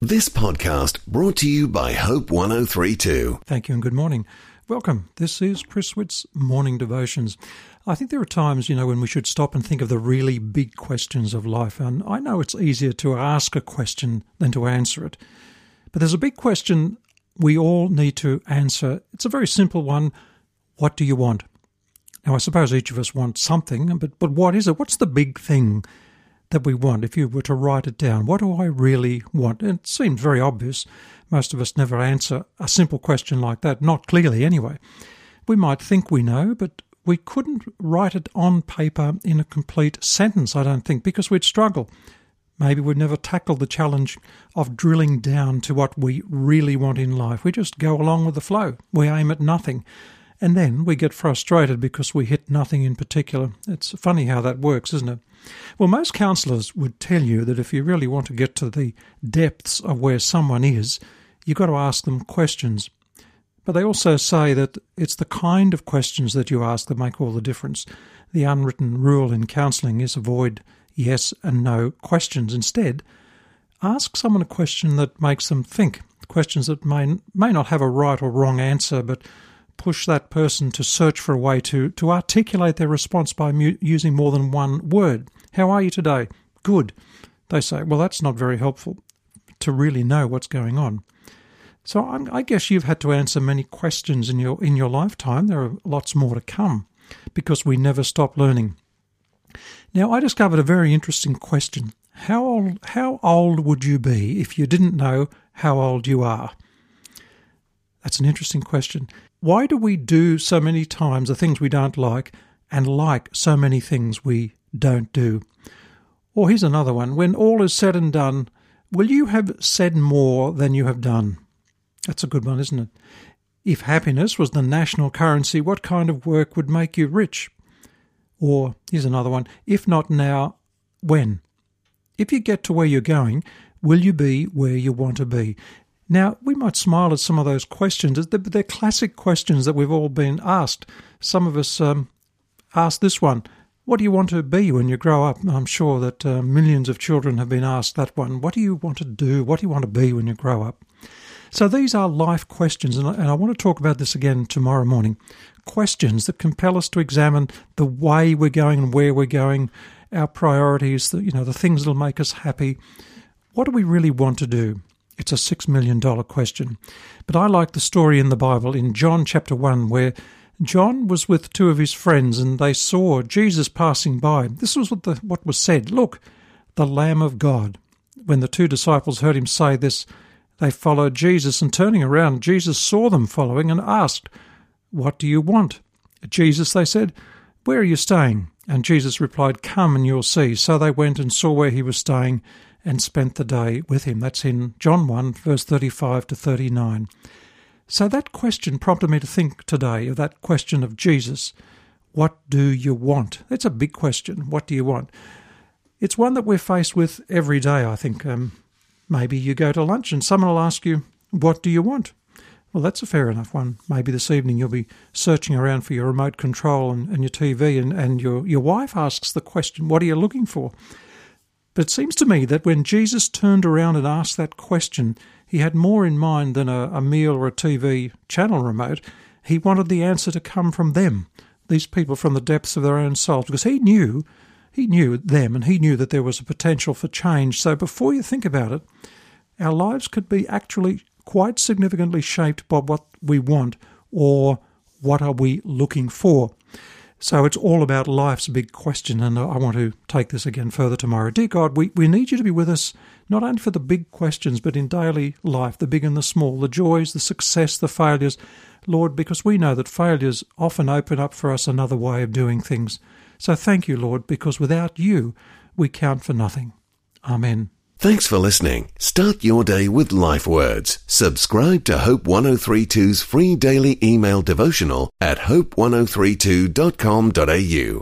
This podcast brought to you by Hope 1032. Thank you and good morning. Welcome. This is Chris Witt's Morning Devotions. I think there are times, when we should stop and think of the really big questions of life. And I know it's easier to ask a question than to answer it. But there's a big question we all need to answer. It's a very simple one. What do you want? Now, I suppose each of us wants something, but what is it? What's the big thing that we want? If you were to write it down, what do I really want? And it seems very obvious. Most of us never answer a simple question like that, not clearly anyway. We might think we know, but we couldn't write it on paper in a complete sentence, I don't think, because we'd struggle. Maybe we'd never tackle the challenge of drilling down to what we really want in life. We just go along with the flow. We aim at nothing. And then we get frustrated because we hit nothing in particular. It's funny how that works, isn't it? Well, most counsellors would tell you that if you really want to get to the depths of where someone is, you've got to ask them questions. But they also say that it's the kind of questions that you ask that make all the difference. The unwritten rule in counselling is avoid yes and no questions. Instead, ask someone a question that makes them think, questions that may not have a right or wrong answer, but push that person to search for a way to articulate their response by using more than one word. How are you today? Good. They say, well, that's not very helpful to really know what's going on. So I guess you've had to answer many questions in your lifetime. There are lots more to come because we never stop learning. Now, I discovered a very interesting question. How old would you be if you didn't know how old you are? That's an interesting question. Why do we do so many times the things we don't like and like so many things we don't do? Or here's another one. When all is said and done, will you have said more than you have done? That's a good one, isn't it? If happiness was the national currency, what kind of work would make you rich? Or here's another one. If not now, when? If you get to where you're going, will you be where you want to be? Now, we might smile at some of those questions, but they're classic questions that we've all been asked. Some of us asked this one, what do you want to be when you grow up? I'm sure that millions of children have been asked that one. What do you want to do? What do you want to be when you grow up? So these are life questions, and I want to talk about this again tomorrow morning. Questions that compel us to examine the way we're going and where we're going, our priorities, the things that will make us happy. What do we really want to do? It's a $6 million question. But I like the story in the Bible in John chapter 1 where John was with two of his friends and they saw Jesus passing by. This was what was said. Look, the Lamb of God. When the two disciples heard him say this, they followed Jesus, and turning around, Jesus saw them following and asked, what do you want? Jesus, they said, where are you staying? And Jesus replied, come and you'll see. So they went and saw where he was staying and spent the day with him. That's in John 1, verse 35 to 39. So that question prompted me to think today of that question of Jesus. What do you want? That's a big question. What do you want? It's one that we're faced with every day, I think. Maybe you go to lunch and someone will ask you, what do you want? Well, that's a fair enough one. Maybe this evening you'll be searching around for your remote control and your TV and your wife asks the question, what are you looking for? But it seems to me that when Jesus turned around and asked that question, he had more in mind than a meal or a TV channel remote. He wanted the answer to come from them, these people from the depths of their own souls, because he knew them and he knew that there was a potential for change. So before you think about it, our lives could be actually quite significantly shaped by what we want or what are we looking for. So it's all about life's big question, and I want to take this again further tomorrow. Dear God, we need you to be with us, not only for the big questions, but in daily life, the big and the small, the joys, the success, the failures. Lord, because we know that failures often open up for us another way of doing things. So thank you, Lord, because without you, we count for nothing. Amen. Thanks for listening. Start your day with Life Words. Subscribe to Hope 1032's free daily email devotional at hope1032.com.au.